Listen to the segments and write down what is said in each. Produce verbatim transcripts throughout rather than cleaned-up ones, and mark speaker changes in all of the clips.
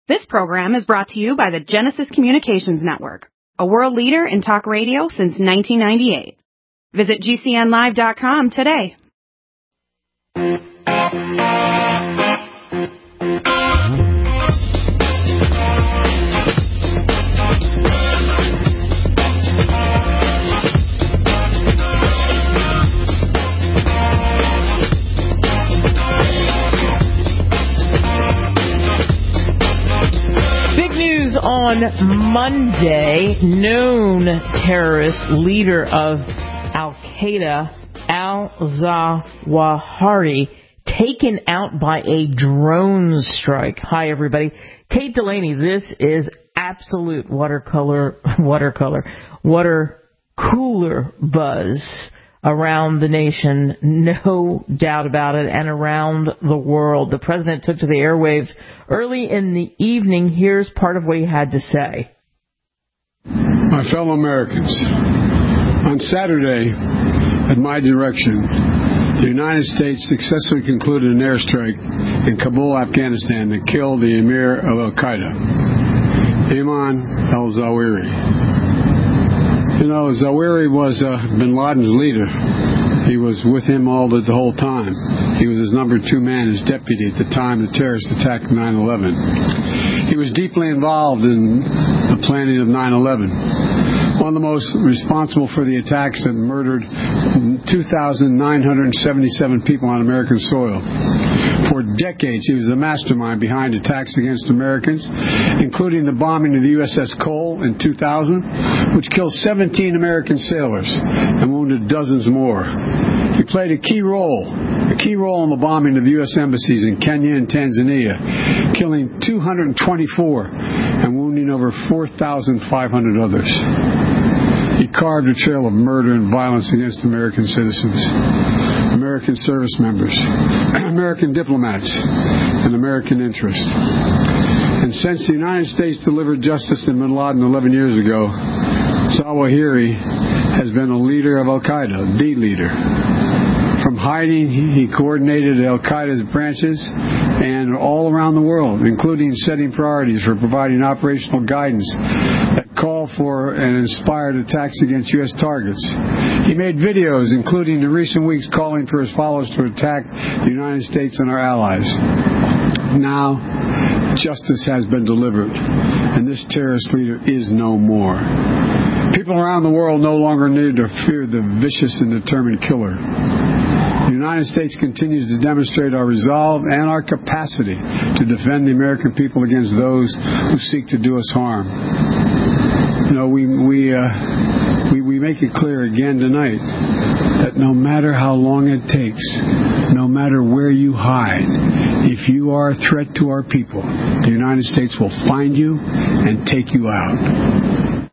Speaker 1: This program is brought to you by the Genesis Communications Network, a world leader in talk radio since nineteen ninety-eight. Visit G C N live dot com today.
Speaker 2: On Monday, known terrorist leader of Al-Qaeda, al-Zawahiri, taken out by a drone strike. Hi, everybody. Kate Delaney, this is absolute watercolor, watercolor, water cooler buzz around the nation, no doubt about it, and around the world. The president took to the airwaves early in the evening. Here's part of what he had to say.
Speaker 3: My fellow Americans, on Saturday, at my direction, the United States successfully concluded an airstrike in Kabul, Afghanistan, that killed the emir of Al-Qaeda, Ayman al-Zawahiri. You know, Zawahiri was uh, bin Laden's leader. He was with him all the, the whole time. He was his number two man, his deputy at the time the terrorists attacked nine eleven. He was deeply involved in the planning of nine eleven. One of the most responsible for the attacks that murdered two thousand nine hundred seventy-seven people on American soil. For decades, he was the mastermind behind attacks against Americans, including the bombing of the U S S Cole in two thousand, which killed seventeen American sailors and wounded dozens more. He played a key role, a key role in the bombing of U S embassies in Kenya and Tanzania, killing two hundred twenty-four and wounding over four thousand five hundred others. He carved a trail of murder and violence against American citizens, American service members, American diplomats, and American interests. And since the United States delivered justice to bin Laden eleven years ago, Zawahiri has been a leader of Al-Qaeda, the leader. From hiding, he coordinated Al-Qaeda's branches and all around the world, including setting priorities for providing operational guidance that call for and inspired attacks against U S targets. He made videos, including in recent weeks, calling for his followers to attack the United States and our allies. Now, justice has been delivered, and this terrorist leader is no more. People around the world no longer need to fear the vicious and determined killer. The United States continues to demonstrate our resolve and our capacity to defend the American people against those who seek to do us harm. You know, we we uh, we, we make it clear again tonight that no matter how long it takes, no matter where you hide, if you are a threat to our people, the United States will find you and take you out.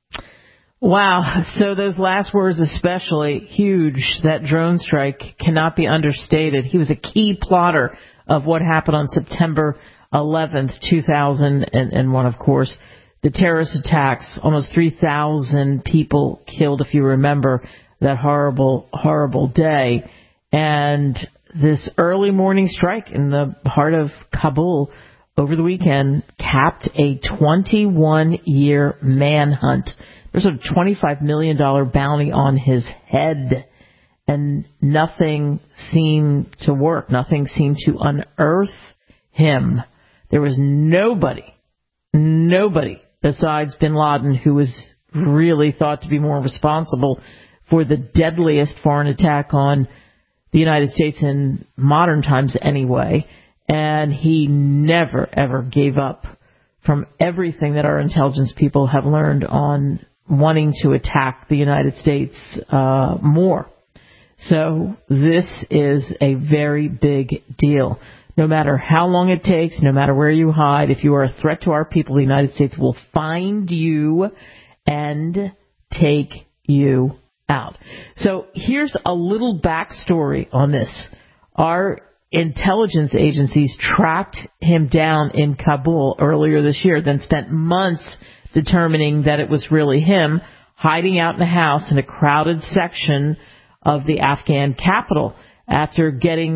Speaker 2: Wow. So those last words especially huge. That drone strike cannot be understated. He was a key plotter of what happened on September eleventh, two thousand one, of course. The terrorist attacks, almost three thousand people killed, if you remember, that horrible, horrible day. And this early morning strike in the heart of Kabul over the weekend capped a twenty-one year manhunt. There's a twenty-five million dollars bounty on his head, and nothing seemed to work. Nothing seemed to unearth him. There was nobody, nobody besides bin Laden who was really thought to be more responsible for the deadliest foreign attack on the United States in modern times anyway. And he never, ever gave up from everything that our intelligence people have learned on wanting to attack the United States uh, more. So this is a very big deal. No matter how long it takes, no matter where you hide, if you are a threat to our people, the United States will find you and take you out. So here's a little backstory on this. Our intelligence agencies tracked him down in Kabul earlier this year, then spent months determining that it was really him, hiding out in a house in a crowded section of the Afghan capital after getting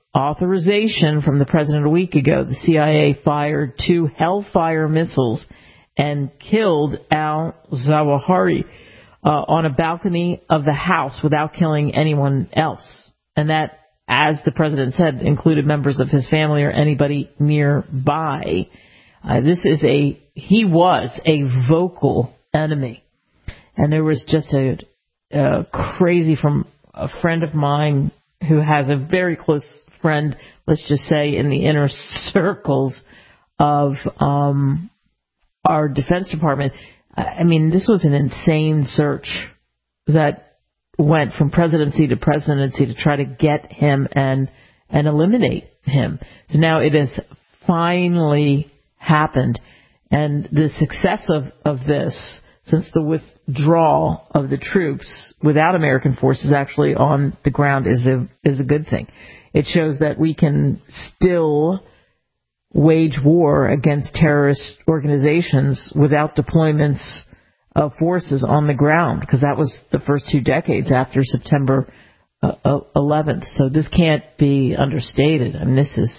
Speaker 2: authorization from the president a week ago, the C I A fired two Hellfire missiles and killed al-Zawahiri uh, on a balcony of the house without killing anyone else. And that, as the president said, included members of his family or anybody nearby. Uh, this is a, he was a vocal enemy. And there was just a, a crazy from a friend of mine who has a very close friend, let's just say, in the inner circles of um, our Defense Department. I mean, this was an insane search that went from presidency to presidency to try to get him and and eliminate him. So now it has finally happened. And the success of, of this, since the withdrawal of the troops without American forces actually on the ground, is a is a good thing. It shows that we can still wage war against terrorist organizations without deployments of forces on the ground, because that was the first two decades after September eleventh. So this can't be understated. I mean, this is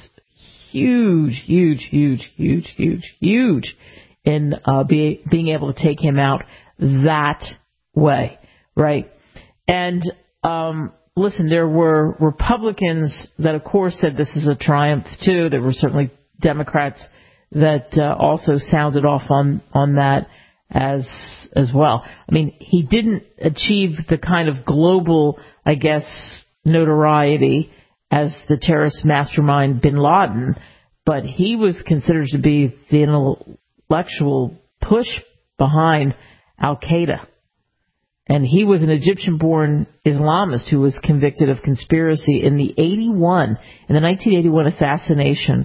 Speaker 2: huge, huge, huge, huge, huge, huge in uh, be, being able to take him out that way, right? And um, listen, there were Republicans that, of course, said this is a triumph, too. There were certainly Democrats that uh, also sounded off on, on that as as well. I mean, he didn't achieve the kind of global, I guess, notoriety as the terrorist mastermind bin Laden, but he was considered to be the intellectual push behind Al-Qaeda. And he was an Egyptian-born Islamist who was convicted of conspiracy in the eighty-one, in the nineteen eighty-one assassination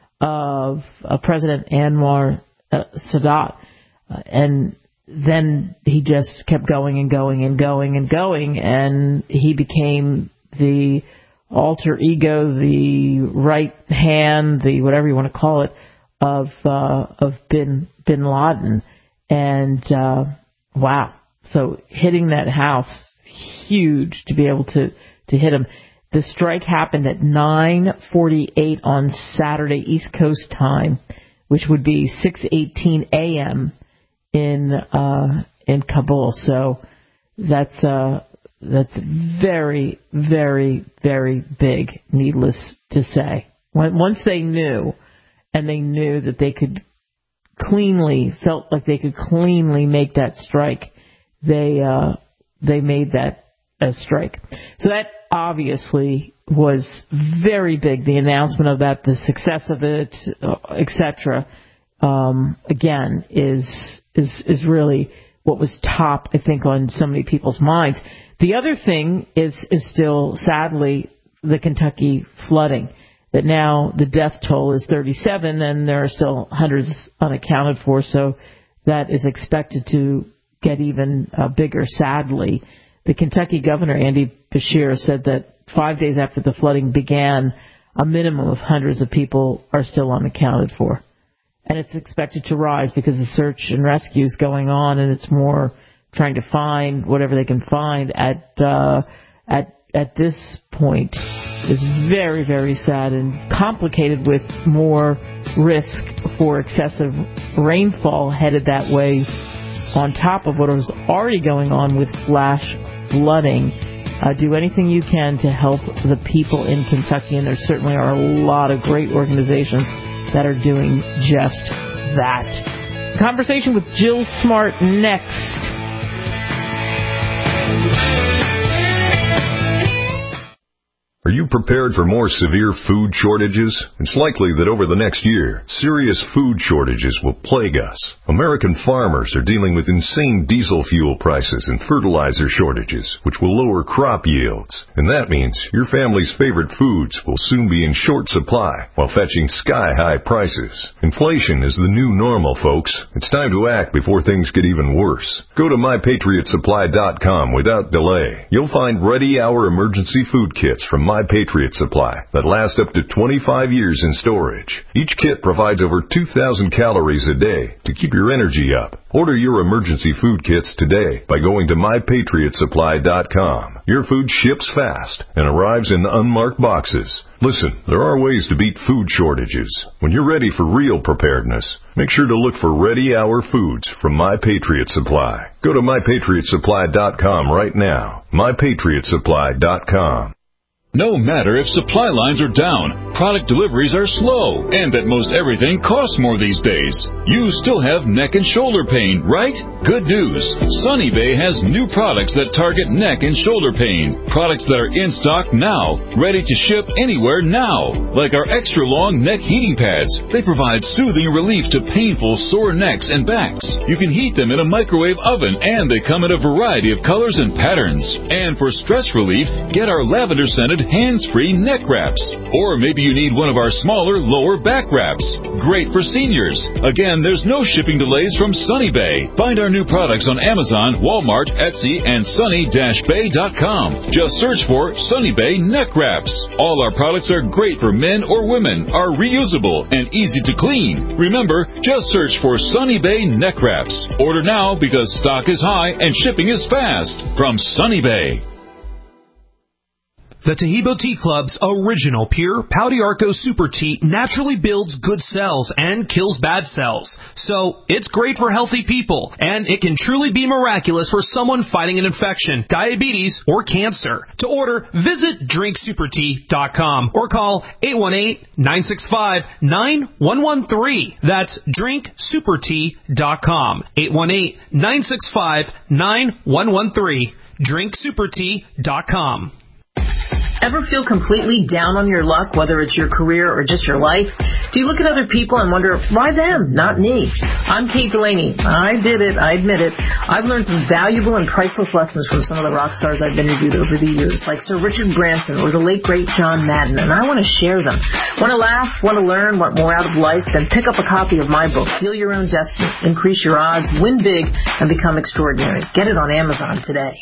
Speaker 2: of uh, President Anwar uh, Sadat. Uh, and then he just kept going and going and going and going, and he became the alter ego, the right hand, the whatever you want to call it, of uh, of bin bin Laden. And uh, wow, so hitting that house, huge to be able to to hit him. The strike happened at nine forty-eight on Saturday East Coast time, which would be six eighteen a.m. in uh, in Kabul. So that's uh, that's very, very, very big, needless to say. Once they knew, and they knew that they could cleanly, felt like they could cleanly make that strike, they uh, they made that a strike. So that obviously was very big, the announcement of that, the success of it, et cetera. Um, again, is is is really what was top, I think, on so many people's minds. The other thing is is still, sadly, the Kentucky flooding, that now the death toll is thirty-seven, and there are still hundreds unaccounted for, so that is expected to get even uh, bigger, sadly. The Kentucky governor, Andy Beshear, said that five days after the flooding began, a minimum of hundreds of people are still unaccounted for. And it's expected to rise because the search and rescue is going on, and it's more trying to find whatever they can find at uh, at at this point. It's very, very sad and complicated, with more risk for excessive rainfall headed that way, on top of what was already going on with flash flooding. Uh, do anything you can to help the people in Kentucky, and there certainly are a lot of great organizations that are doing just that. Conversation with Jill Smart next.
Speaker 4: Are you prepared for more severe food shortages? It's likely that over the next year, serious food shortages will plague us. American farmers are dealing with insane diesel fuel prices and fertilizer shortages, which will lower crop yields. And that means your family's favorite foods will soon be in short supply while fetching sky-high prices. Inflation is the new normal, folks. It's time to act before things get even worse. Go to my patriot supply dot com without delay. You'll find ready-hour emergency food kits from My Patriot Supply that last up to twenty-five years in storage. Each kit provides over two thousand calories a day to keep your energy up. Order your emergency food kits today by going to my patriot supply dot com. Your food ships fast and arrives in unmarked boxes. Listen, there are ways to beat food shortages. When you're ready for real preparedness, make sure to look for Ready Hour Foods from My Patriot Supply. Go to my patriot supply dot com right now. my patriot supply dot com.
Speaker 5: No matter if supply lines are down, product deliveries are slow, and that most everything costs more these days, you still have neck and shoulder pain, right? Good news. Sunny Bay has new products that target neck and shoulder pain. Products that are in stock now, ready to ship anywhere now. Like our extra long neck heating pads. They provide soothing relief to painful sore necks and backs. You can heat them in a microwave oven, and they come in a variety of colors and patterns. And for stress relief, get our lavender scented hands-free neck wraps. Or maybe you need one of our smaller lower back wraps. Great for seniors. Again, there's no shipping delays from Sunny Bay. Find our new products on Amazon, Walmart, Etsy, and sunny dash bay dot com. Just search for Sunny Bay neck wraps. All our products are great for men or women, are reusable, and easy to clean. Remember, just search for Sunny Bay neck wraps. Order now because stock is high and shipping is fast. From Sunny Bay.
Speaker 6: The Tahibo Tea Club's original pure Pau d'Arco Super Tea naturally builds good cells and kills bad cells. So, it's great for healthy people, and it can truly be miraculous for someone fighting an infection, diabetes, or cancer. To order, visit drink super tea dot com or call eight one eight, nine six five, nine one one three. That's drink super tea dot com. eight one eight, nine six five, nine one one three. drink super tea dot com.
Speaker 2: Ever feel completely down on your luck, whether it's your career or just your life? Do you look at other people and wonder, why them, not me? I'm Kate Delaney. I did it. I admit it. I've learned some valuable and priceless lessons from some of the rock stars I've interviewed over the years, like Sir Richard Branson or the late, great John Madden, and I want to share them. Want to laugh? Want to learn? Want more out of life? Then pick up a copy of my book, Deal Your Own Destiny, Increase Your Odds, Win Big, and Become Extraordinary. Get it on Amazon today.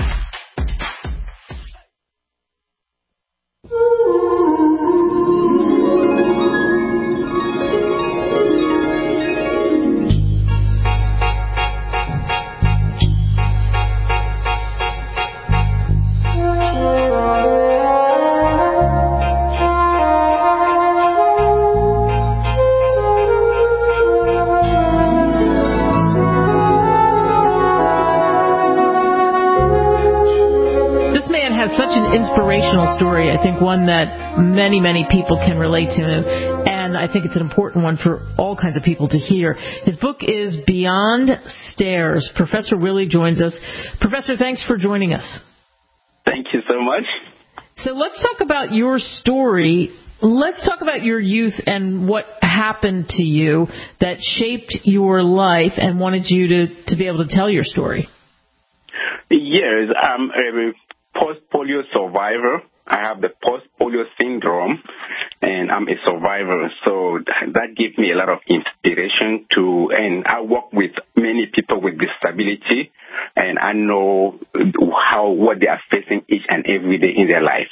Speaker 2: Inspirational story, I think one that many, many people can relate to, and I think it's an important one for all kinds of people to hear. His book is Beyond Stairs. Professor Willie joins us. Professor, thanks for joining us.
Speaker 7: Thank you so much.
Speaker 2: So let's talk about your story. Let's talk about your youth and what happened to you that shaped your life and wanted you to, to be able to tell your story.
Speaker 7: Yes, I'm a post-polio survivor. I have the post-polio syndrome, and I'm a survivor. So that gives me a lot of inspiration to, and I work with many people with disability, and I know how what they are facing each and every day in their life.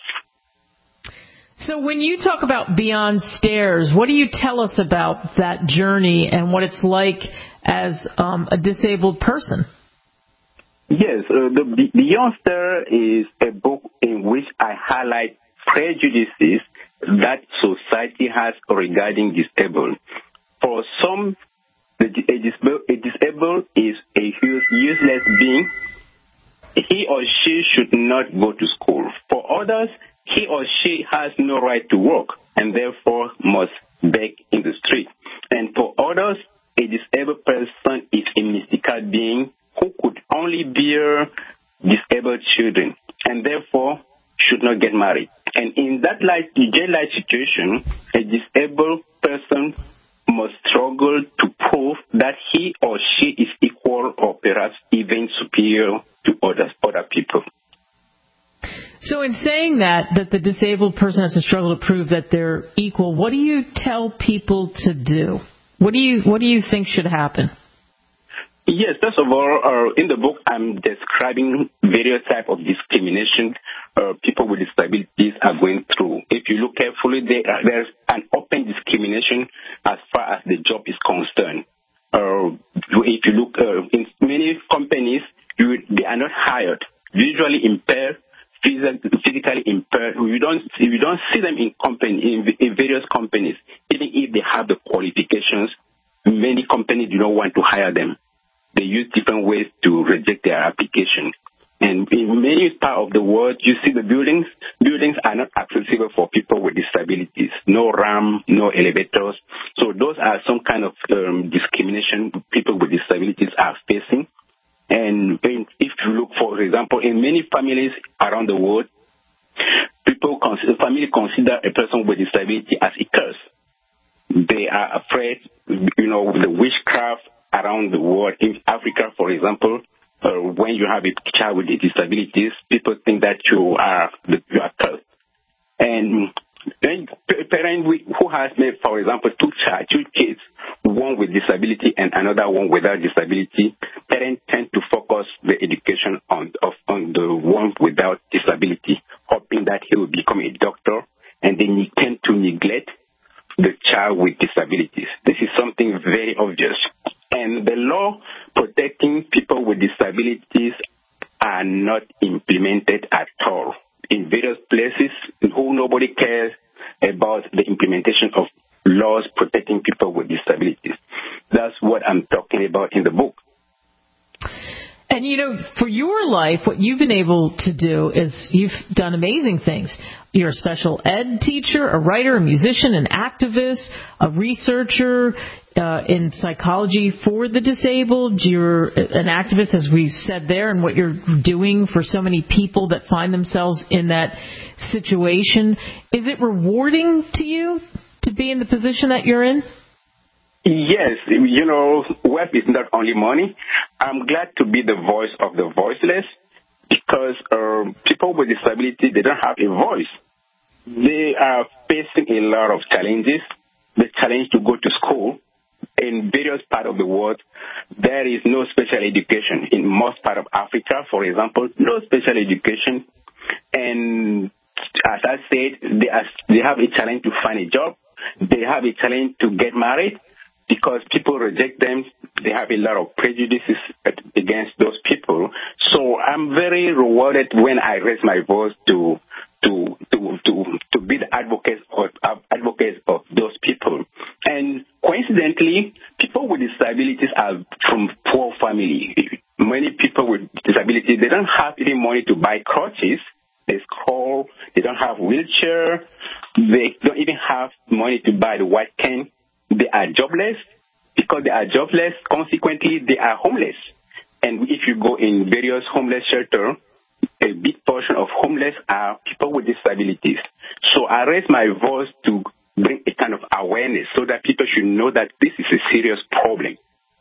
Speaker 2: So when you talk about Beyond Stairs, what do you tell us about that journey and what it's like as um, a disabled person?
Speaker 7: Yes, uh, the Beyond Stairs is a book in which I highlight prejudices that society has regarding disabled. For some, a disabled, a disabled is a useless being. He or she should not go to school. For others, he or she has no right to work and therefore must beg in the street. And for others, a disabled person is a mystical being who could only bear disabled children and therefore should not get married. And in that life, jail-like situation, a disabled person must struggle to prove that he or she is equal or perhaps even superior to others, other people.
Speaker 2: So in saying that, that the disabled person has to struggle to prove that they're equal, what do you tell people to do? What do you, what do you think should happen?
Speaker 7: Yes, first of all, uh, in the book, I'm describing various types of discrimination uh, people with disabilities are going through. If you look carefully, there, uh, there's an open discrimination as far as the job is concerned. Uh, if you look uh, in many companies, you, they are not hired, visually impaired, physically impaired. We don't we don't see them in company in, in various companies, even if they have the qualifications. Many companies do not want to hire them. They use different ways to reject their application. And in many parts of the world, you see the buildings. Buildings are not accessible for people with disabilities. No ramp, no elevators. So those are some kind of um, discrimination people with disabilities are facing. And if you look, for example, in many families around the world, people consider, family consider a person with disability as a curse. They are afraid, you know, the witchcraft around the world. In Africa, for example, uh, when you have a child with disabilities, people think that you are you are cursed. And then a parent who has made, for example, two child, two kids, one with disability and another one without disability, parents tend to focus the education on of, on the one without disability, hoping that he will become a doctor, and they tend to neglect the child with disabilities. This is something very obvious. And the law protecting people with disabilities are not implemented at all. In various places, who nobody cares about the implementation of laws protecting people with disabilities. That's what I'm talking about in the book.
Speaker 2: And, you know, for your life, what you've been able to do is you've done amazing things. You're a special ed teacher, a writer, a musician, an activist, a researcher uh, in psychology for the disabled. You're an activist, as we said there, and what you're doing for so many people that find themselves in that situation. Is it rewarding to you to be in the position that you're in?
Speaker 7: Yes, you know, wealth is not only money. I'm glad to be the voice of the voiceless because um, people with disability, they don't have a voice. They are facing a lot of challenges. The challenge to go to school in various parts of the world, there is no special education. In most parts of Africa, for example, no special education. And as I said, they, are, they have a challenge to find a job. They have a challenge to get married. Because people reject them, they have a lot of prejudices against those people. So I'm very rewarded when I raise my voice to to to to, to be the advocate of advocates of those people. And coincidentally, people with disabilities are from poor families. Many people with disabilities, they don't have any money to buy crutches. They call, they don't have wheelchair. They don't even have money to buy the white cane. They are jobless. Because they are jobless, consequently, they are homeless. And if you go in various homeless shelters, a big portion of homeless are people with disabilities. So I raise my voice to bring a kind of awareness so that people should know that this is a serious problem.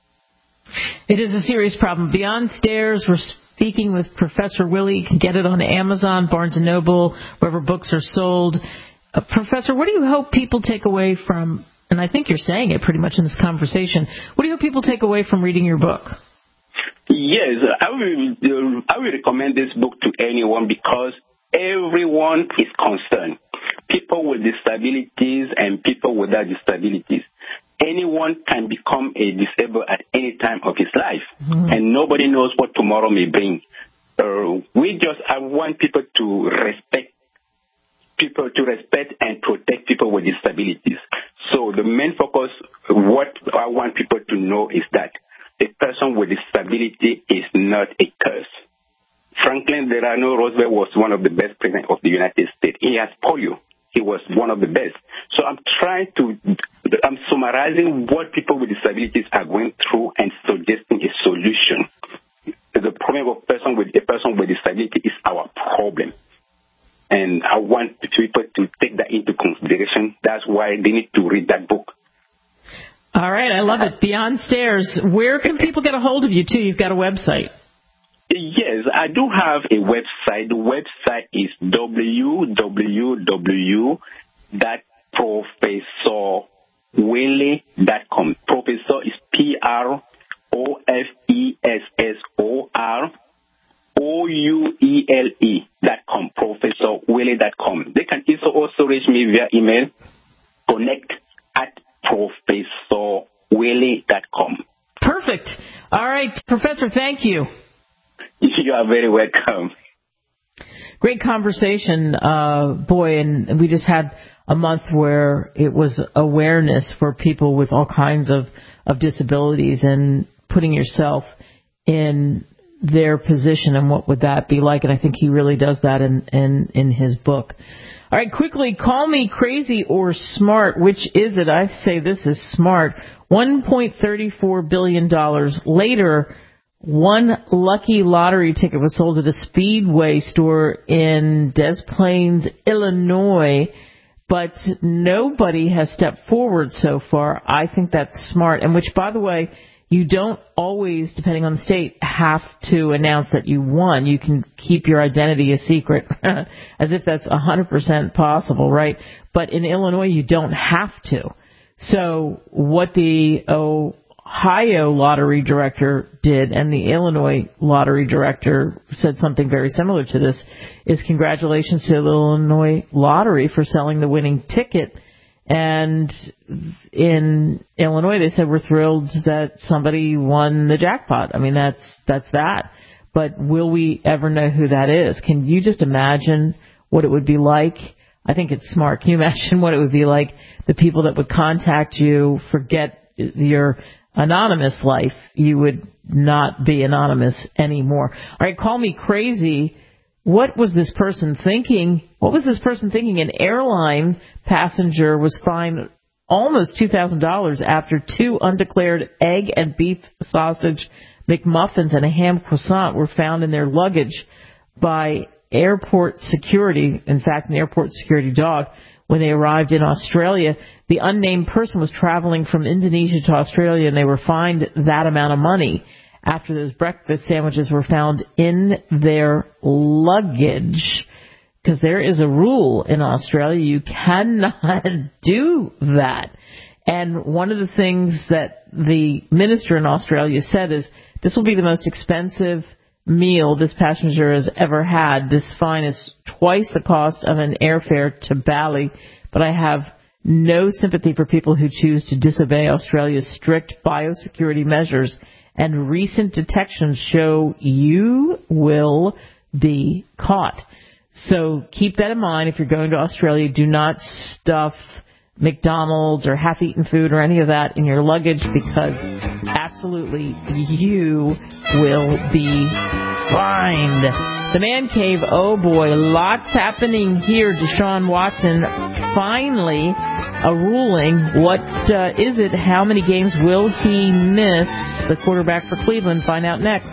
Speaker 2: It is a serious problem. Beyond Stairs, we're speaking with Professor Willie. You can get it on Amazon, Barnes and Noble, wherever books are sold. Uh, Professor, what do you hope people take away from, and I think you're saying it pretty much in this conversation, what do you hope people take away from reading your book?
Speaker 7: Yes, I will, I will recommend this book to anyone because everyone is concerned. People with disabilities and people without disabilities. Anyone can become a disabled at any time of his life, mm-hmm. and nobody knows what tomorrow may bring. Uh, we just, I want people to respect people, to respect and protect people with disabilities. So the main focus, what I want people to know is that a person with disability is not a curse. Franklin Delano Roosevelt was one of the best presidents of the United States. He has polio. He was one of the best. So I'm trying to, I'm summarizing what people with disabilities are going through and suggesting a solution. The problem of person with a person with disability is our problem. And I want people to take that into consideration. That's why they need to read that book.
Speaker 2: All right, I love it. Beyond Stairs. Where can people get a hold of you, too? You've got a website.
Speaker 7: Yes, I do have a website. The website is w w w dot professor willie dot com. Professor is P R O F E reach me via email, connect at professor willie dot com.
Speaker 2: Perfect. All right, Professor, thank you.
Speaker 7: You are very welcome.
Speaker 2: Great conversation, uh, boy, and we just had a month where it was awareness for people with all kinds of, of disabilities and putting yourself in their position and what would that be like, and I think he really does that in, in, in his book. All right, quickly, call me crazy or smart. Which is it? I say this is smart. one point three four billion dollars later, one lucky lottery ticket was sold at a Speedway store in Des Plaines, Illinois, but nobody has stepped forward so far. I think that's smart, and which, by the way, you don't always, depending on the state, have to announce that you won. You can keep your identity a secret, as if that's one hundred percent possible, right? But in Illinois, you don't have to. So what the Ohio lottery director did, and the Illinois lottery director said something very similar to this, is congratulations to the Illinois lottery for selling the winning ticket. And in Illinois, they said, we're thrilled that somebody won the jackpot. I mean, that's that's that. But will we ever know who that is? Can you just imagine what it would be like? I think it's smart. Can you imagine what it would be like? The people that would contact you, forget your anonymous life. You would not be anonymous anymore. All right, call me crazy. What was this person thinking? What was this person thinking? An airline passenger was fined almost two thousand dollars after two undeclared egg and beef sausage McMuffins and a ham croissant were found in their luggage by airport security. In fact, an airport security dog. When they arrived in Australia, the unnamed person was traveling from Indonesia to Australia, and they were fined that amount of money after those breakfast sandwiches were found in their luggage, because there is a rule in Australia. You cannot do that. And one of the things that the minister in Australia said is, this will be the most expensive meal this passenger has ever had. This fine is twice the cost of an airfare to Bali, but I have no sympathy for people who choose to disobey Australia's strict biosecurity measures, and recent detections show you will be caught. So keep that in mind if you're going to Australia. Do not stuff McDonald's or half-eaten food or any of that in your luggage, because absolutely you will be fined. The Man Cave, oh boy, lots happening here. Deshaun Watson, finally a ruling. What uh, is it? How many games will he miss? The quarterback for Cleveland. Find out next.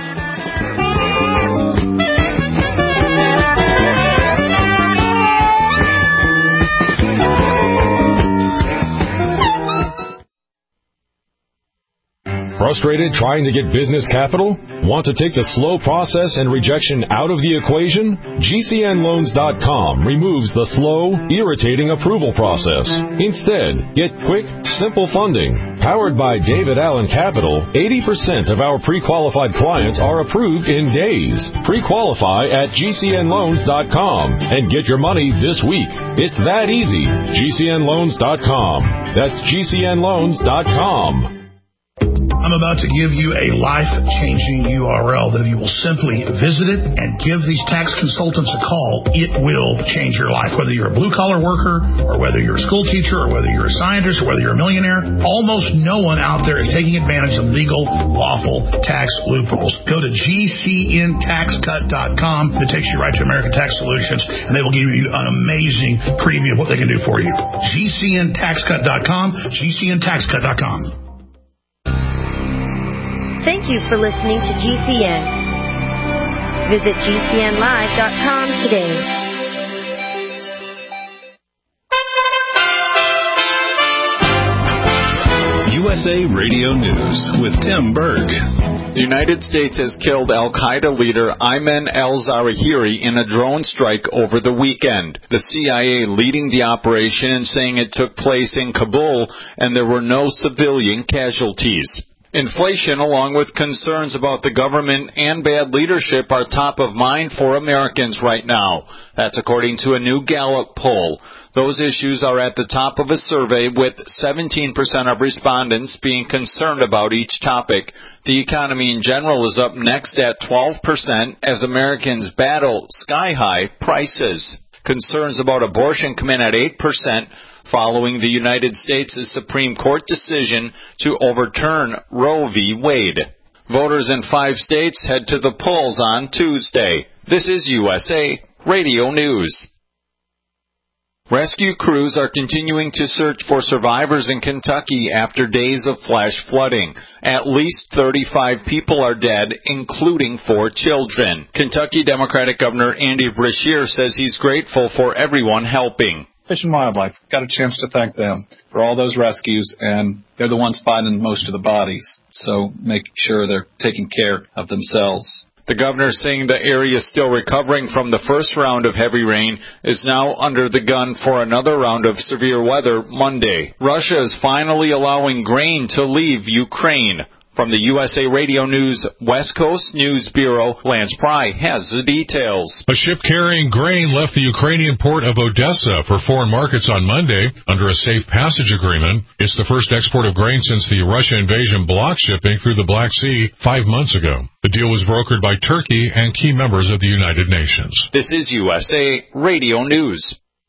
Speaker 8: Frustrated trying to get business capital? Want to take the slow process and rejection out of the equation? G C N loans dot com removes the slow, irritating approval process. Instead, get quick, simple funding. Powered by David Allen Capital, eighty percent of our pre-qualified clients are approved in days. Pre-qualify at G C N loans dot com and get your money this week. It's that easy. G C N loans dot com. That's G C N loans dot com.
Speaker 9: I'm about to give you a life-changing U R L that if you will simply visit it and give these tax consultants a call, it will change your life. Whether you're a blue-collar worker, or whether you're a school teacher, or whether you're a scientist, or whether you're a millionaire, almost no one out there is taking advantage of legal, lawful tax loopholes. Go to G C N tax cut dot com. It takes you right to American Tax Solutions, and they will give you an amazing preview of what they can do for you. G C N tax cut dot com, G C N tax cut dot com.
Speaker 10: Thank you for listening to G C N. Visit G C N live dot com today.
Speaker 5: U S A Radio News with Tim Berg.
Speaker 11: The United States has killed al-Qaeda leader Ayman al-Zawahiri in a drone strike over the weekend. The C I A leading the operation and saying it took place in Kabul and there were no civilian casualties. Inflation, along with concerns about the government and bad leadership, are top of mind for Americans right now. That's according to a new Gallup poll. Those issues are at the top of a survey, with seventeen percent of respondents being concerned about each topic. The economy in general is up next at twelve percent as Americans battle sky-high prices. Concerns about abortion come in at eight percent, following the United States' Supreme Court decision to overturn Roe v. Wade. Voters in five states head to the polls on Tuesday. This is U S A Radio News. Rescue crews are continuing to search for survivors in Kentucky after days of flash flooding. At least thirty-five people are dead, including four children. Kentucky Democratic Governor Andy Beshear says he's grateful for everyone helping.
Speaker 12: Fish and Wildlife got a chance to thank them for all those rescues, and they're the ones finding most of the bodies, so make sure they're taking care of themselves.
Speaker 11: The governor, saying the area still recovering from the first round of heavy rain, is now under the gun for another round of severe weather Monday. Russia is finally allowing grain to leave Ukraine. From the U S A Radio News West Coast News Bureau, Lance Pry has the details.
Speaker 13: A ship carrying grain left the Ukrainian port of Odessa for foreign markets on Monday under a safe passage agreement. It's the first export of grain since the Russia invasion blocked shipping through the Black Sea five months ago. The deal was brokered by Turkey and key members of the United Nations.
Speaker 11: This is U S A Radio News.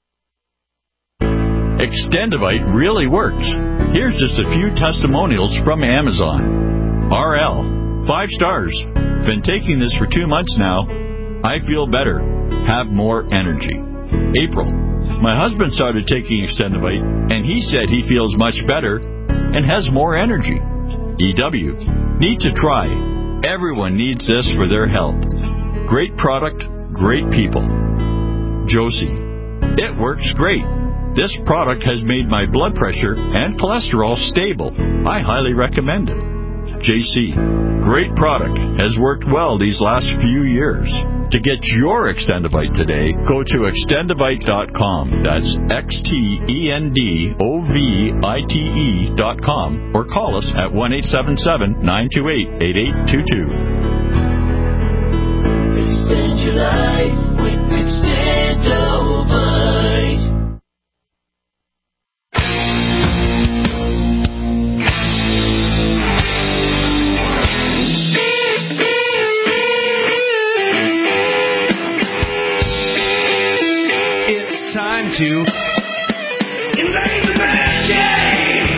Speaker 14: Extendivite really works. Here's just a few testimonials from Amazon. R L, five stars. Been taking this for two months now. I feel better. Have more energy. April, my husband started taking Extendivite, and he said he feels much better and has more energy. E W, need to try. Everyone needs this for their health. Great product, great people. Josie, it works great. This product has made my blood pressure and cholesterol stable. I highly recommend it. J C, great product. Has worked well these last few years. To get your Extendivite today, go to extendivite dot com. That's X T E N D O V I T E dot com or call us at one eight seven seven, nine two eight, eight eight two two.
Speaker 15: Extend your life with Extendivite.
Speaker 6: Time to
Speaker 15: invade the man cave.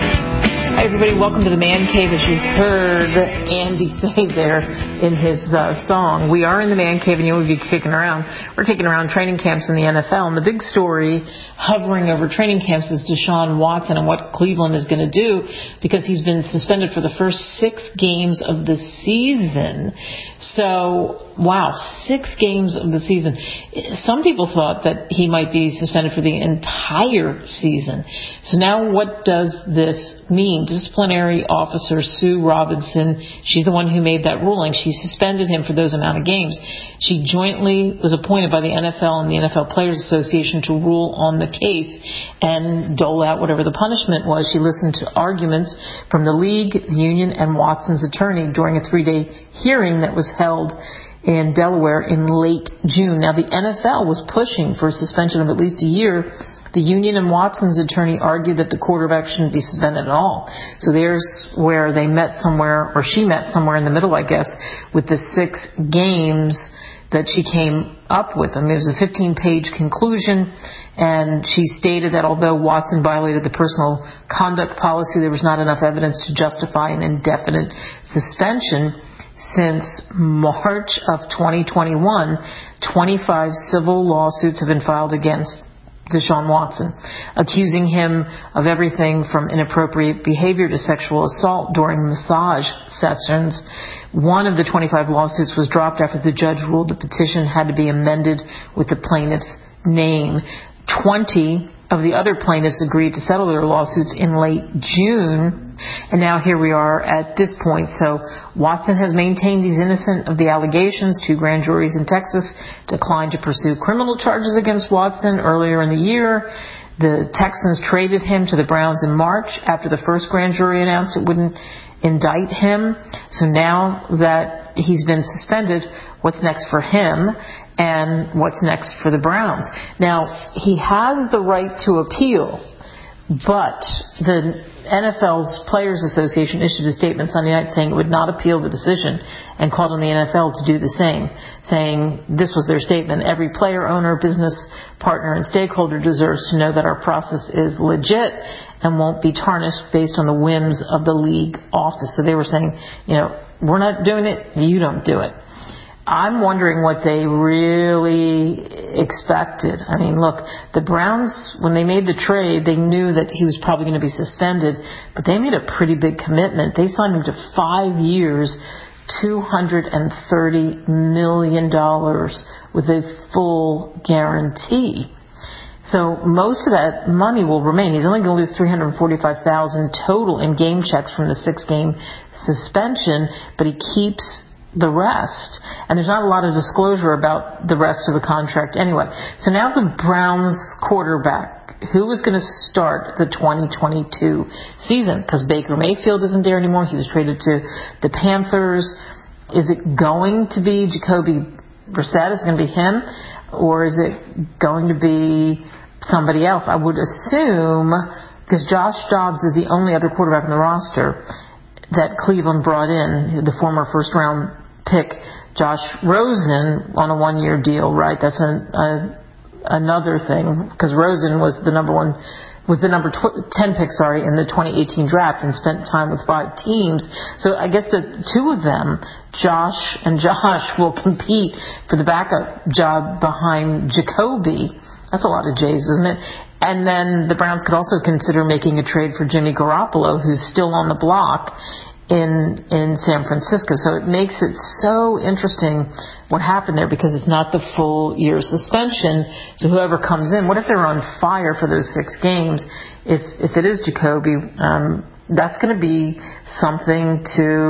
Speaker 2: Hi, everybody. Welcome to the Man Cave. As you heard Andy say there in his uh, song, we are in the Man Cave, and you will be kicking around. We're kicking around training camps in the N F L, and the big story hovering over training camps is Deshaun Watson and what Cleveland is going to do, because he's been suspended for the first six games of the season. So, wow, six games of the season. Some people thought that he might be suspended for the entire season. So now what does this mean? Disciplinary officer Sue Robinson, she's the one who made that ruling. She suspended him for those amount of games. She jointly was appointed by the N F L and the N F L Players Association to rule on the case and dole out whatever the punishment was. She listened to arguments from the league, the union, and Watson's attorney during a three-day hearing that was held in Delaware in late June. Now, the N F L was pushing for a suspension of at least a year. The union and Watson's attorney argued that the quarterback shouldn't be suspended at all. So there's where they met somewhere, or she met somewhere in the middle, I guess, with the six games that she came up with. I mean, it was a fifteen-page conclusion, and she stated that although Watson violated the personal conduct policy, there was not enough evidence to justify an indefinite suspension. Since March of twenty twenty-one, twenty-five civil lawsuits have been filed against Deshaun Watson, accusing him of everything from inappropriate behavior to sexual assault during massage sessions. One of the twenty-five lawsuits was dropped after the judge ruled the petition had to be amended with the plaintiff's name. twenty of the other plaintiffs agreed to settle their lawsuits in late June, and now here we are at this point. So Watson has maintained he's innocent of the allegations. Two grand juries in Texas declined to pursue criminal charges against Watson earlier in the year. The Texans traded him to the Browns in March after the first grand jury announced it wouldn't indict him. So now that he's been suspended, what's next for him and what's next for the Browns? Now, he has the right to appeal, but the N F L's Players Association issued a statement Sunday night saying it would not appeal the decision and called on the N F L to do the same, saying this was their statement: every player, owner, business partner, and stakeholder deserves to know that our process is legit and won't be tarnished based on the whims of the league office. So they were saying, you know, we're not doing it, you don't do it. I'm wondering what they really expected. I mean, look, the Browns, when they made the trade, they knew that he was probably going to be suspended, but they made a pretty big commitment. They signed him to five years, two hundred thirty million dollars with a full guarantee. So most of that money will remain. He's only going to lose three hundred forty-five thousand dollars total in game checks from the six-game suspension, but he keeps the rest. And there's not a lot of disclosure about the rest of the contract anyway. So now the Browns quarterback, who is going to start the twenty twenty-two season? Because Baker Mayfield isn't there anymore. He was traded to the Panthers. Is it going to be Jacoby Brissett? Is it going to be him? Or is it going to be somebody else? I would assume, because Josh Dobbs is the only other quarterback on the roster that Cleveland brought in, the former first-round pick Josh Rosen on a one-year deal, right? That's an, a, another thing, because Rosen was the number one, was the number tw- ten pick, sorry, in the twenty eighteen draft and spent time with five teams. So I guess the two of them, Josh and Josh, will compete for the backup job behind Jacoby. That's a lot of J's, isn't it? And then the Browns could also consider making a trade for Jimmy Garoppolo, who's still on the block in in San Francisco. So it makes it so interesting what happened there, because it's not the full year suspension. So whoever comes in, what if they're on fire for those six games? If if it is Jacoby, um, that's going to be something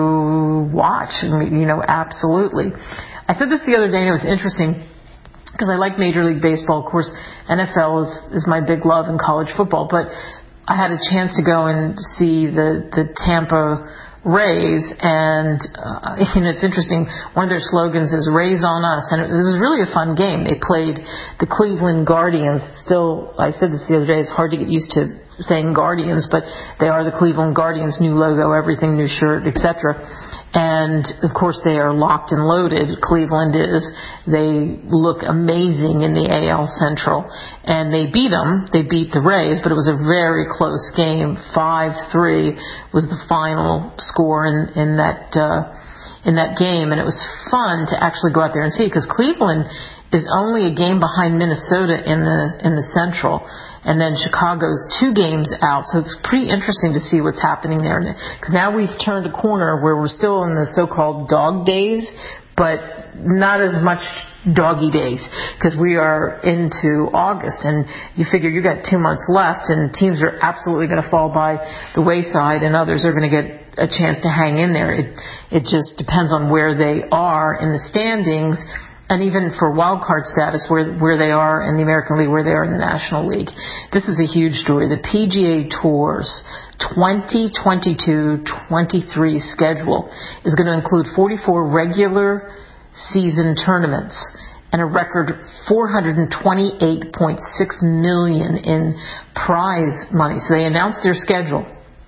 Speaker 2: to watch. I mean, you know, absolutely. I said this the other day, and it was interesting, because I like Major League Baseball. Of course, N F L is, is my big love in college football, but I had a chance to go and see the, the Tampa Rays, and uh, you know, it's interesting, one of their slogans is Rays on Us, and it, it was really a fun game. They played the Cleveland Guardians. Still, I said this the other day, it's hard to get used to saying Guardians, but they are the Cleveland Guardians, new logo, everything, new shirt, et cetera. And, of course, they are locked and loaded. Cleveland is. They look amazing in the A L Central. And they beat them. They beat the Rays, but it was a very close game. five three was the final score in, in that uh, in that game. And it was fun to actually go out there and see, because Cleveland is only a game behind Minnesota in the in the Central. And then Chicago's two games out. So it's pretty interesting to see what's happening there. Because now we've turned a corner where we're still in the so-called dog days, but not as much doggy days, because we are into August. And you figure you got two months left, and teams are absolutely going to fall by the wayside, and others are going to get a chance to hang in there. It, it just depends on where they are in the standings. And even for wild card status, where where they are in the American League, where they are in the National League. This is a huge story. The P G A Tour's twenty twenty-two twenty-three schedule is going to include forty-four regular season tournaments and a record four hundred twenty-eight point six million dollars in prize money. So they announced their schedule.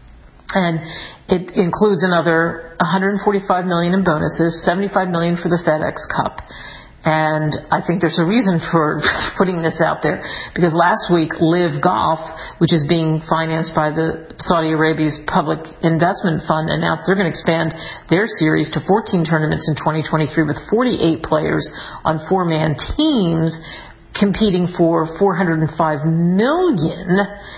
Speaker 2: And it includes another one hundred forty-five million dollars in bonuses, seventy-five million dollars for the FedEx Cup. And I think there's a reason for putting this out there, because last week Live Golf, which is being financed by the Saudi Arabia's Public Investment Fund, announced they're going to expand their series to fourteen tournaments in twenty twenty-three with forty-eight players on four-man teams competing for four hundred five million dollars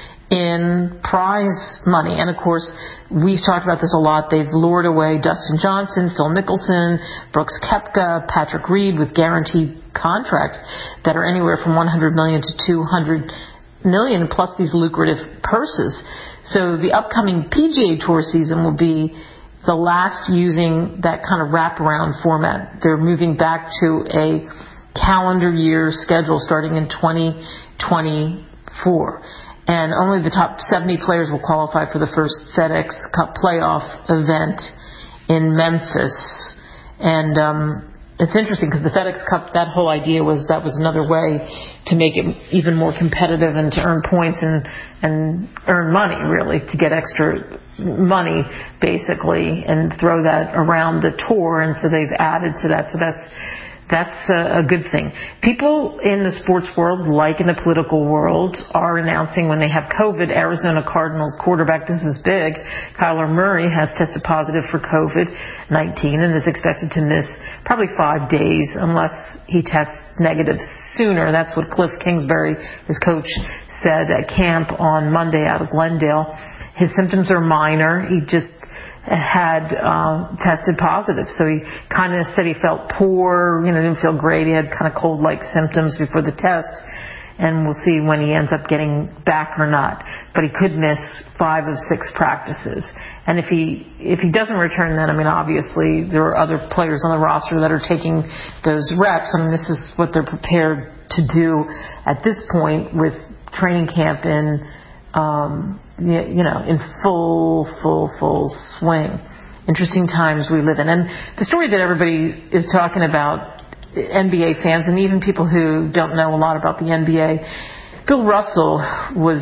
Speaker 2: in prize money. And of course, we've talked about this a lot. They've lured away Dustin Johnson, Phil Mickelson, Brooks Koepka, Patrick Reed with guaranteed contracts that are anywhere from one hundred million dollars to two hundred million dollars, plus these lucrative purses. So the upcoming P G A Tour season will be the last using that kind of wraparound format. They're moving back to a calendar year schedule starting in twenty twenty-four. and only the top seventy players will qualify for the first FedEx Cup playoff event in Memphis. And um, it's interesting because the FedEx Cup, that whole idea was that was another way to make it even more competitive and to earn points and, and earn money, really, to get extra money, basically, and throw that around the tour. And so they've added to that. So that's That's a, a good thing. People in the sports world, like in the political world, are announcing when they have COVID. Arizona Cardinals quarterback, this is big, Kyler Murray has tested positive for COVID nineteen and is expected to miss probably five days unless he tests negative sooner. That's what Cliff Kingsbury, his coach, said at camp on Monday out of Glendale. His symptoms are minor. He just had uh, tested positive. So he kind of said he felt poor, you know, didn't feel great. He had kind of cold-like symptoms before the test. And we'll see when he ends up getting back or not. But he could miss five of six practices. And if he if he doesn't return then, I mean, obviously there are other players on the roster that are taking those reps. I mean, this is what they're prepared to do at this point with training camp in Um, you know, in full, full, full swing. Interesting times we live in. And the story that everybody is talking about, N B A fans and even people who don't know a lot about the N B A, Bill Russell was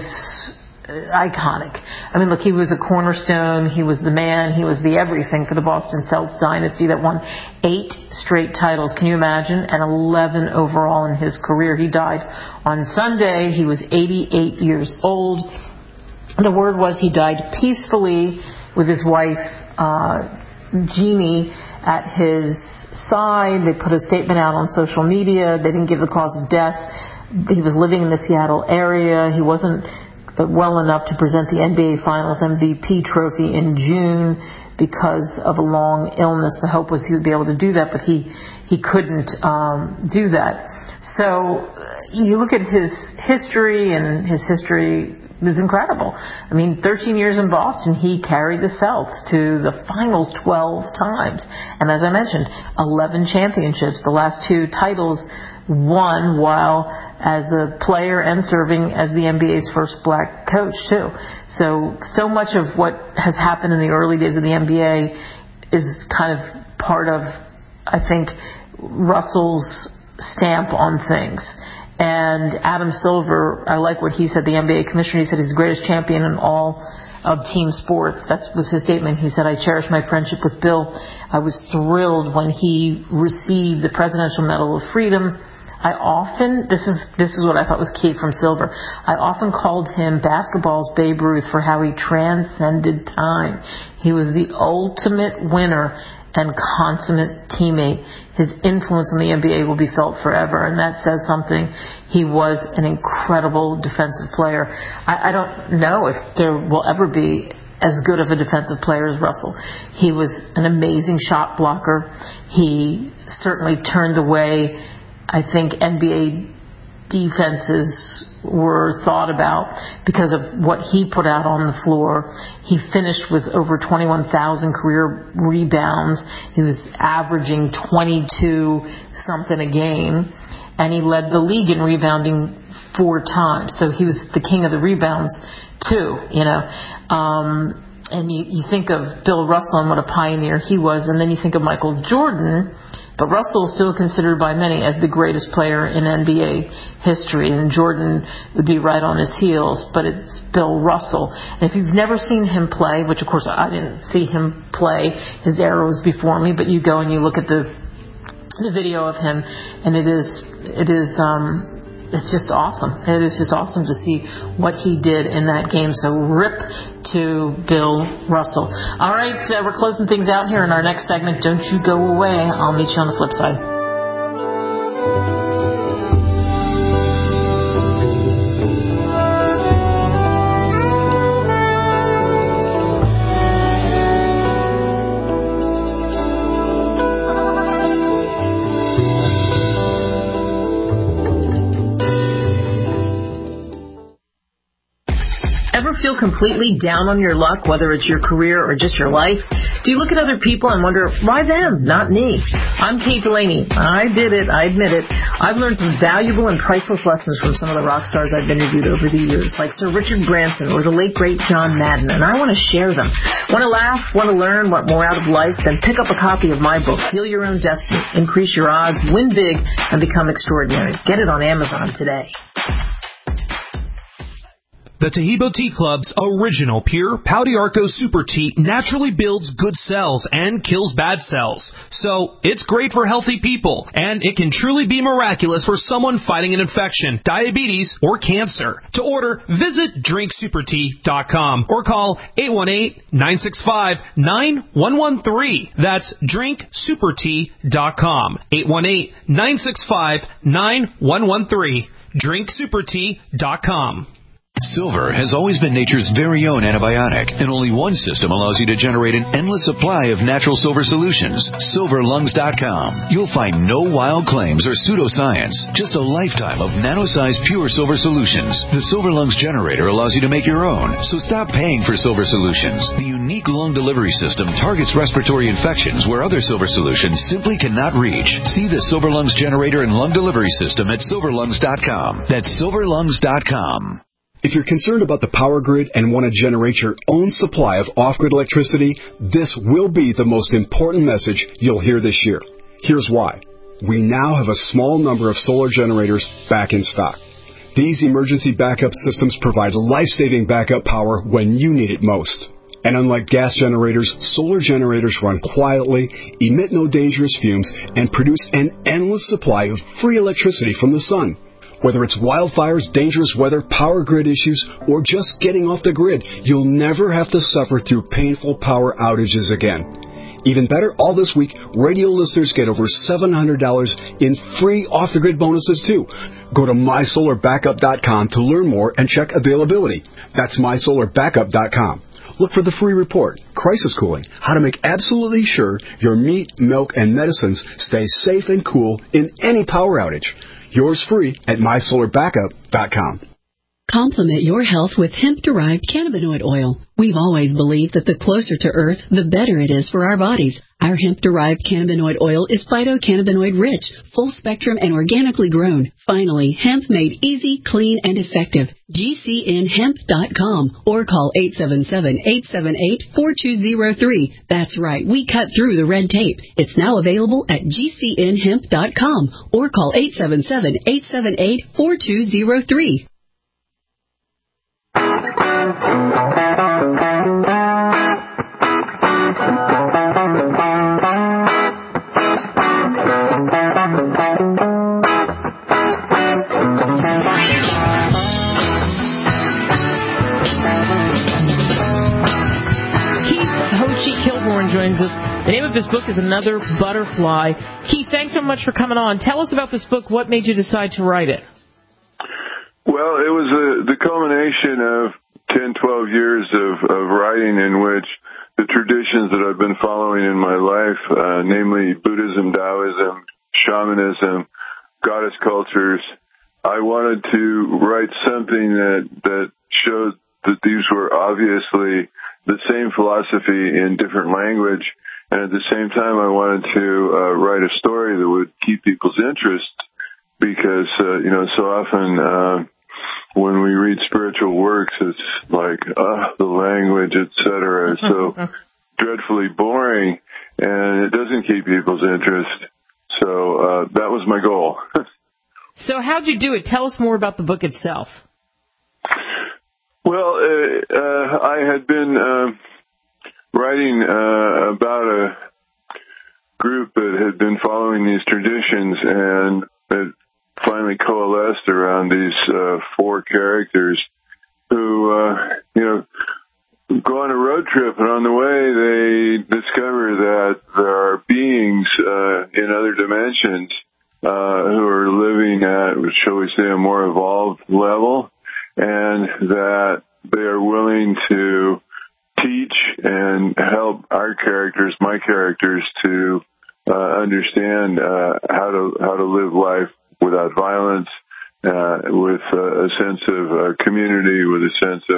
Speaker 2: iconic. I mean, look, he was a cornerstone. He was the man. He was the everything for the Boston Celtics dynasty that won eight straight titles. Can you imagine? And eleven overall in his career. He died on Sunday. He was eighty-eight years old. The word was he died peacefully with his wife, uh, Jeannie, at his side. They put a statement out on social media. They didn't give the cause of death. He was living in the Seattle area. He wasn't well enough to present the N B A Finals M V P trophy in June because of a long illness. The hope was he would be able to do that, but he he couldn't um, do that. So you look at his history, and his history is incredible. I mean, thirteen years in Boston, he carried the Celts to the finals twelve times. And as I mentioned, eleven championships, the last two titles won while as a player and serving as the N B A's first black coach, too. So, so much of what has happened in the early days of the N B A is kind of part of, I think, Russell's stamp on things. And Adam Silver, I like what he said, the N B A commissioner, he said he's the greatest champion in all of team sports. That was his statement. He said, I cherish my friendship with Bill. I was thrilled when he received the Presidential Medal of Freedom. I often, this is this is what I thought was key from Silver, I often called him basketball's Babe Ruth for how he transcended time. He was the ultimate winner and consummate teammate. His influence on the N B A will be felt forever, and that says something. He was an incredible defensive player. I, I don't know if there will ever be as good of a defensive player as Russell. He was an amazing shot blocker. He certainly turned away, I think, N B A defenses were thought about because of what he put out on the floor. He finished with over twenty-one thousand career rebounds. He was averaging twenty-two something a game, and he led the league in rebounding four times. So he was the king of the rebounds too, you know. Um, and you, you think of Bill Russell and what a pioneer he was, and then you think of Michael Jordan. But Russell is still considered by many as the greatest player in N B A history, and Jordan would be right on his heels, but it's Bill Russell. And if you've never seen him play, which of course I didn't see him play, his era was before me, but you go and you look at the the video of him, and it is it is um it's just awesome. It is just awesome to see what he did in that game. So rip to Bill Russell. All right, uh, we're closing things out here in our next segment. Don't you go away. I'll meet you on the flip side. feel completely down on your luck, whether it's your career or just your life? Do you look at other people and wonder, why them, not me? I'm Kate Delaney. I did it. I admit it. I've learned some valuable and priceless lessons from some of the rock stars I've interviewed over the years, like Sir Richard Branson or the late, great John Madden, and I want to share them. Want to laugh? Want to learn? Want more out of life? Then pick up a copy of my book, Deal Your Own Destiny, Increase Your Odds, Win Big, and Become Extraordinary. Get it on Amazon today.
Speaker 6: The Tahibo Tea Club's original pure Pau d'Arco Super Tea naturally builds good cells and kills bad cells. So it's great for healthy people, and it can truly be miraculous for someone fighting an infection, diabetes, or cancer. To order, visit drink super tea dot com or call eight one eight, nine six five, nine one one three. That's drink super tea dot com. eight one eight, nine six five, nine one one three. drink super tea dot com.
Speaker 16: Silver has always been nature's very own antibiotic, and only one system allows you to generate an endless supply of natural silver solutions. silver lungs dot com. You'll find no wild claims or pseudoscience, just a lifetime of nano-sized pure silver solutions. The Silver Lungs generator allows you to make your own, so stop paying for silver solutions. The unique lung delivery system targets respiratory infections where other silver solutions simply cannot reach. See the Silver Lungs generator and lung delivery system at silver lungs dot com. That's silver lungs dot com.
Speaker 17: If you're concerned about the power grid and want to generate your own supply of off-grid electricity, this will be the most important message you'll hear this year. Here's why. We now have a small number of solar generators back in stock. These emergency backup systems provide life-saving backup power when you need it most. And unlike gas generators, solar generators run quietly, emit no dangerous fumes, and produce an endless supply of free electricity from the sun. Whether it's wildfires, dangerous weather, power grid issues, or just getting off the grid, you'll never have to suffer through painful power outages again. Even better, all this week, radio listeners get over seven hundred dollars in free off-the-grid bonuses, too. Go to my solar backup dot com to learn more and check availability. That's my solar backup dot com. Look for the free report, Crisis Cooling, how to make absolutely sure your meat, milk, and medicines stay safe and cool in any power outage. Yours free at my solar backup dot com.
Speaker 18: Complement your health with hemp-derived cannabinoid oil. We've always believed that the closer to Earth, the better it is for our bodies. Our hemp-derived cannabinoid oil is phytocannabinoid-rich, full-spectrum, and organically grown. Finally, hemp made easy, clean, and effective. G C N hemp dot com or call eight seven seven, eight seven eight, four two zero three. That's right, we cut through the red tape. It's now available at G C N hemp dot com or call eight seven seven, eight seven eight, four two zero three.
Speaker 2: Kilborn joins us. The name of his book is Another Butterfly. Keith, thanks so much for coming on. Tell us about this book. What made you decide to write it?
Speaker 19: Well, it was a, the culmination of ten, twelve years of, of writing in which the traditions that I've been following in my life, uh, namely Buddhism, Taoism, shamanism, goddess cultures, I wanted to write something that, that showed that these were obviously the same philosophy in different language, and at the same time I wanted to uh, write a story that would keep people's interest, because, uh, you know, so often uh, when we read spiritual works, it's like, ah, the language, et cetera, is so dreadfully boring, and it doesn't keep people's interest. So uh, that was my goal.
Speaker 2: So how'd you do it? Tell us more about the book itself.
Speaker 19: Well, uh, uh, I had been uh, writing uh, about a group that had been following these traditions, and it finally coalesced around these uh, four characters who, uh, you know, go on a road trip, and on the way they discover that there are beings uh, in other dimensions uh, who are living at, shall we say, a more evolved level, and that they are willing to teach and help our characters, my characters, to uh, understand uh, how to how to live life without violence, uh, with uh, a sense of uh, community, with a sense of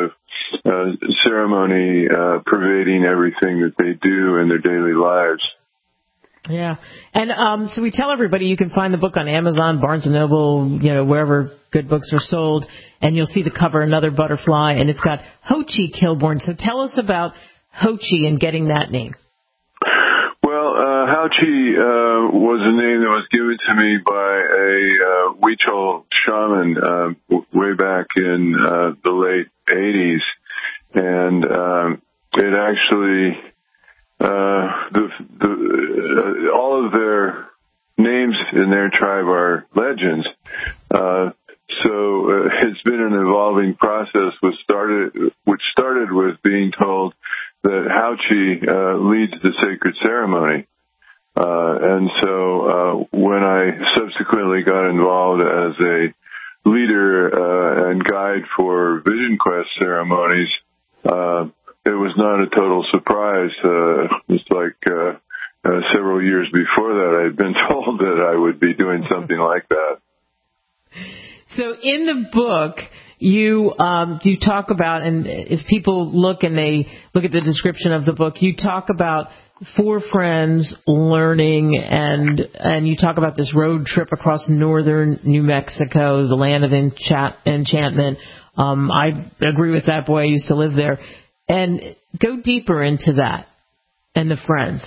Speaker 19: uh, ceremony uh, pervading everything that they do in their daily lives.
Speaker 2: Yeah. And um, so we tell everybody you can find the book on Amazon, Barnes and Noble, you know, wherever good books are sold, and you'll see the cover, Another Butterfly, and it's got Ho Chi Kilborn. So tell us about Ho Chi and getting that name.
Speaker 19: Well, uh, Ho Chi uh, was a name that was given to me by a uh, Huichol shaman uh, way back in uh, the late eighties, and um, it actually... Uh, the, the, uh, all of their names in their tribe are legends. Uh, so uh, it's been an evolving process which started, which started with being told that Ho Chi uh, leads the sacred ceremony. Uh, and so uh, when I subsequently got involved as a leader uh, and guide for Vision Quest ceremonies, uh, it was not a total surprise. Uh, it's like uh, uh, several years before that, I had been told that I would be doing something like that.
Speaker 2: So in the book, you um, you talk about, and if people look and they look at the description of the book, you talk about four friends learning, and and you talk about this road trip across northern New Mexico, the land of enchant- enchantment. Um, I agree with that. Boy, I used to live there. And go deeper into that and the friends.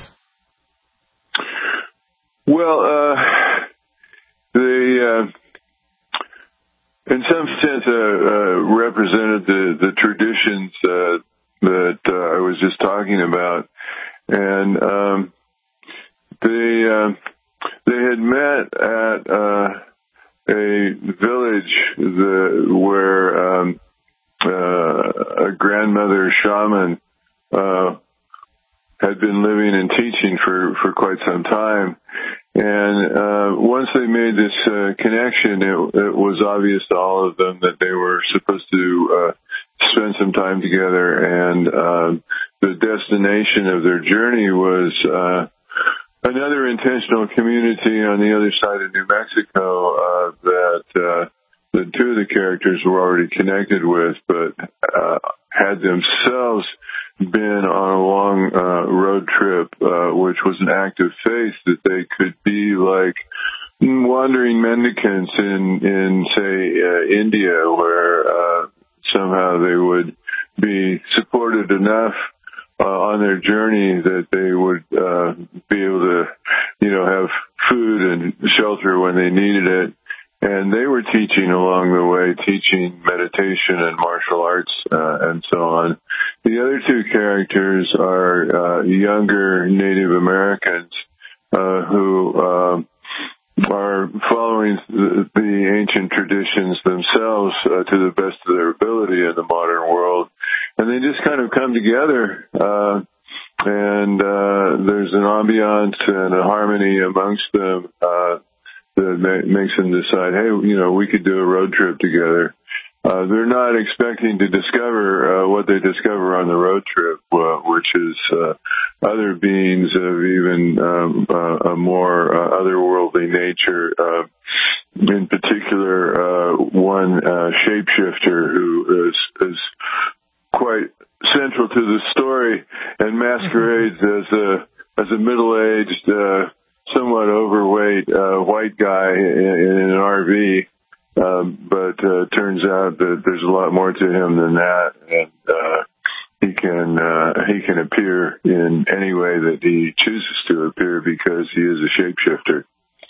Speaker 19: Well, uh, they, uh, in some sense, uh, uh, represented the, the traditions uh, that uh, I was just talking about. And um, they, uh, they had met at uh, a village the, where... Um, Uh, a grandmother shaman uh, had been living and teaching for, for quite some time. And uh, once they made this uh, connection, it, it was obvious to all of them that they were supposed to uh, spend some time together. And uh, the destination of their journey was uh, another intentional community on the other side of New Mexico uh, that uh, the two of the characters were already connected with, but uh, had themselves been on a long uh, road trip, uh, which was an act of faith that they could be like wandering mendicants in, in say, uh, India, where uh, somehow they would be supported enough uh, on their journey that they would uh, be able to, you know, have food and shelter when they needed it. And they were teaching along the way, teaching meditation and martial arts uh, and so on. The other two characters are uh, younger Native Americans uh, who uh, are following the, the ancient traditions themselves uh, to the best of their ability in the modern world. And they just kind of come together, uh, and uh, there's an ambiance and a harmony amongst them uh that makes them decide, hey, you know, we could do a road trip together. Uh, they're not expecting to discover uh, what they discover on the road trip, uh, which is uh, other beings of even um, uh, a more uh, otherworldly nature. Uh, in particular, uh, one uh, shapeshifter who is, is quite central to the story and masquerades as a as a middle-aged, uh, somewhat overweight uh, white guy in, in an R V, um, but uh, turns out that there's a lot more to him than that, and uh, he can uh, he can appear in any way that he chooses to appear because he is a shapeshifter.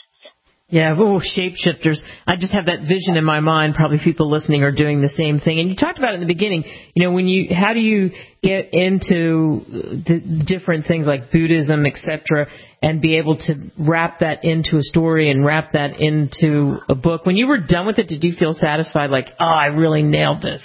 Speaker 2: Yeah, oh, shapeshifters. I just have that vision in my mind. Probably people listening are doing the same thing. And you talked about it in the beginning. You know, when you, how do you get into the different things like Buddhism, et cetera, and be able to wrap that into a story and wrap that into a book? When you were done with it, did you feel satisfied, like, oh, I really nailed this?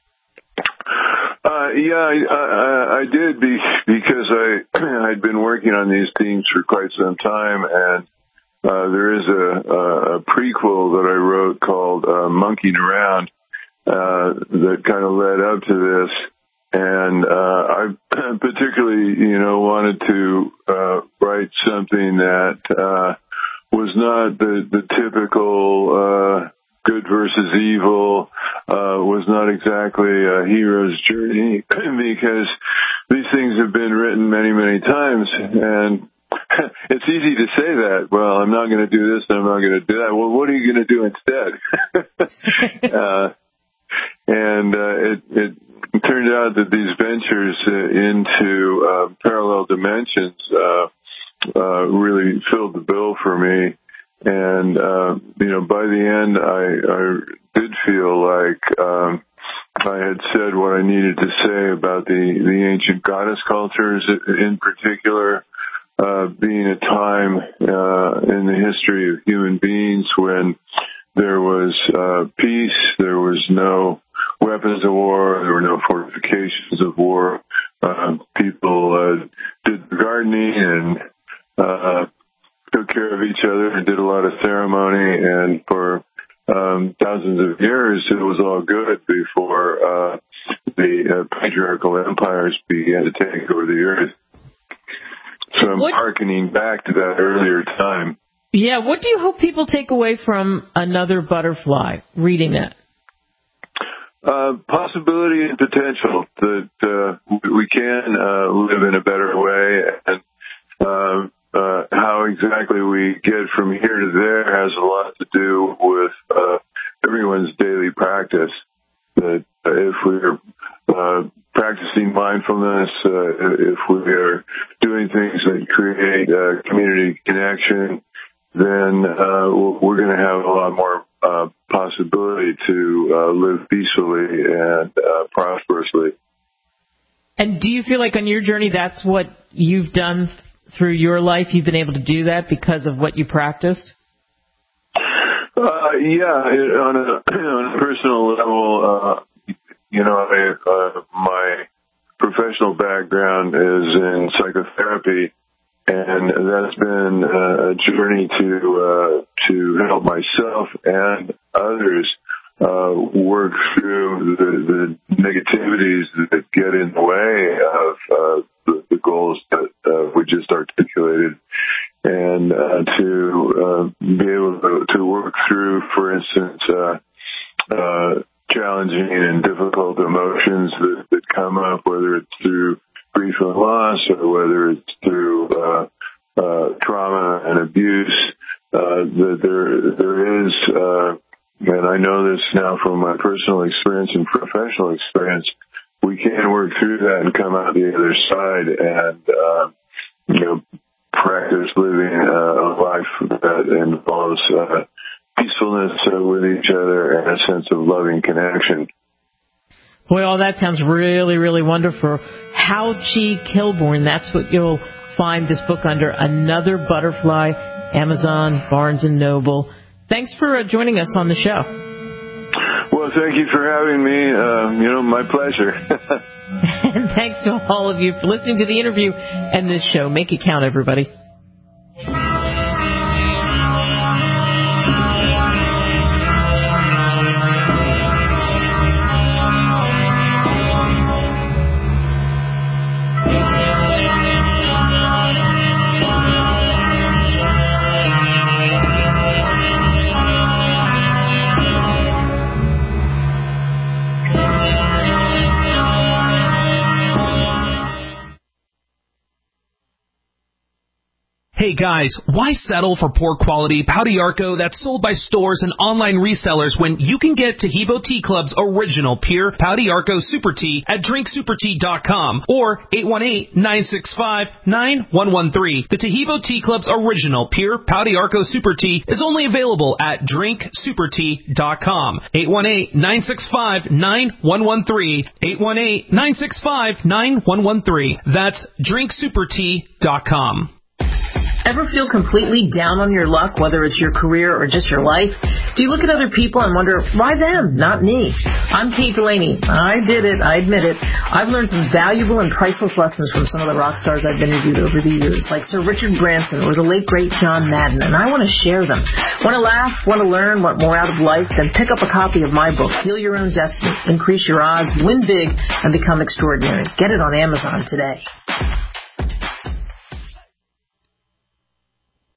Speaker 19: Uh, yeah, I, I, I did be, because I, I'd been working on these themes for quite some time, and Uh, there is a, a prequel that I wrote called uh, Monkeying Around uh, that kind of led up to this, and uh, I particularly, you know, wanted to uh, write something that uh, was not the, the typical uh, good versus evil uh, was not exactly a hero's journey because these things have been written many, many times. And it's easy to say that. Well, I'm not going to do this and I'm not going to do that. Well, what are you going to do instead? uh, and uh, it, it turned out that these ventures uh, into uh, parallel dimensions uh, uh, really filled the bill for me. And, uh, you know, by the end, I, I did feel like um, I had said what I needed to say about the, the ancient goddess cultures in particular, uh, being a time uh, in the history of human beings when there was uh, peace, there was no weapons of war, there were no fortifications of war. Uh, people uh, did gardening and uh, took care of each other and did a lot of ceremony, and for um, thousands of years it was all good before uh, the uh, patriarchal empires began to take over the earth. So I'm what, hearkening back to that earlier time.
Speaker 2: Yeah, what do you hope people take away from Another Butterfly, reading that?
Speaker 19: Uh, possibility and potential that uh, we can uh, live in a better way, and uh, uh, how exactly we get from here to there has a lot to do with uh, everyone's daily practice. That uh, if we're uh, practicing mindfulness, uh, if we are doing things that create uh, community connection, then uh, we're going to have a lot more uh, possibility to uh, live peacefully and uh, prosperously.
Speaker 2: And do you feel like on your journey that's what you've done through your life? You've been able to do that because of what you practiced?
Speaker 19: Uh, yeah, on a, on a personal level, uh, you know, I, uh, my professional background is in psychotherapy, and that's been a journey to uh, to help myself and others uh, work through the, the negativities that get in the way of uh, the, the goals that uh, we just articulated. And uh, to uh, be able to, to work through, for instance, uh, uh, challenging and difficult emotions that, that come up, whether it's through grief and loss or whether it's through uh, uh, trauma and abuse, uh, that there there is, uh, and I know this now from my personal experience and professional experience, we can work through that and come out the other side and, uh, you know, practice living uh, a life that involves uh, peacefulness uh, with each other and a sense of loving connection.
Speaker 2: Boy, all that sounds really, really wonderful. Hal G. Kilborn, that's what you'll find this book under, Another Butterfly, Amazon, Barnes and Noble. Thanks for uh, joining us on the show.
Speaker 19: Well, thank you for having me. Uh, you know, my pleasure.
Speaker 2: And thanks to all of you for listening to the interview and this show. Make it count, everybody.
Speaker 6: Hey guys, why settle for poor quality Pau d'Arco that's sold by stores and online resellers when you can get Taheebo Tea Club's original pure Pau d'Arco Super Tea at drink super tea dot com or eight one eight, nine six five, nine one one three. The Taheebo Tea Club's original pure Pau d'Arco Super Tea is only available at drink super tea dot com. eight one eight, nine six five, nine one one three. eight one eight, nine six five, nine one one three. That's drink super tea dot com.
Speaker 2: Ever feel completely down on your luck, whether it's your career or just your life? Do you look at other people and wonder, why them, not me? I'm Kate Delaney. I did it. I admit it. I've learned some valuable and priceless lessons from some of the rock stars I've interviewed over the years, like Sir Richard Branson or the late, great John Madden, and I want to share them. Want to laugh? Want to learn? Want more out of life? Then pick up a copy of my book, Heal Your Own Destiny, Increase Your Odds, Win Big, and Become Extraordinary. Get it on Amazon today.